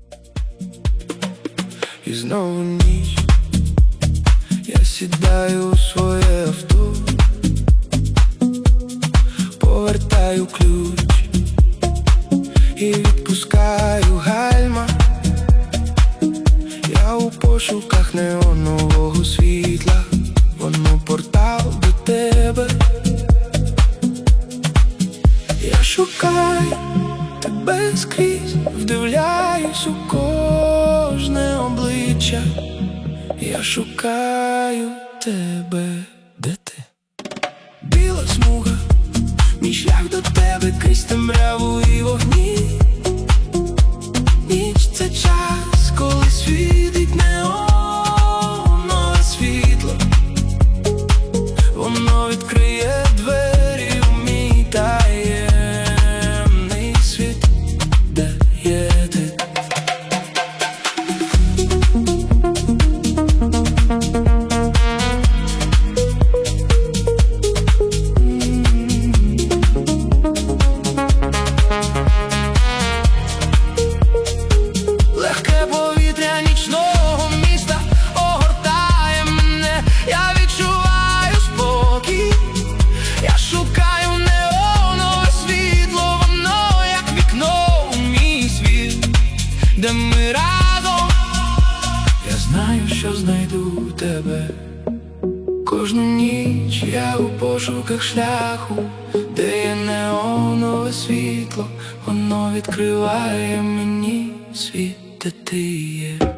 І знову ніч, я сідаю у своє авто, повертаю ключ і відпускаю гальма. Я у пошуках неонового світла, воно портал до тебе. Я шукаю тебе скрізь, вдивляюсь у кожне обличчя. Я шукаю тебе. Де ти? Біла смуга, мій шлях до тебе крізь темряву і вогні. Ніч — це час, коли світить неонове світло. Воно відкриє двері у мій таємний світ. Де є ти? Легке повітря нічного міста огортає мене, я відчуваю спокій. Я шукаю неонове світло, воно як вікно у мій світ, де ми разом. Я знаю, що знайду тебе. Кожну ніч я у пошуках шляху, де є неонове світло, воно відкриває мені світ, де ти є.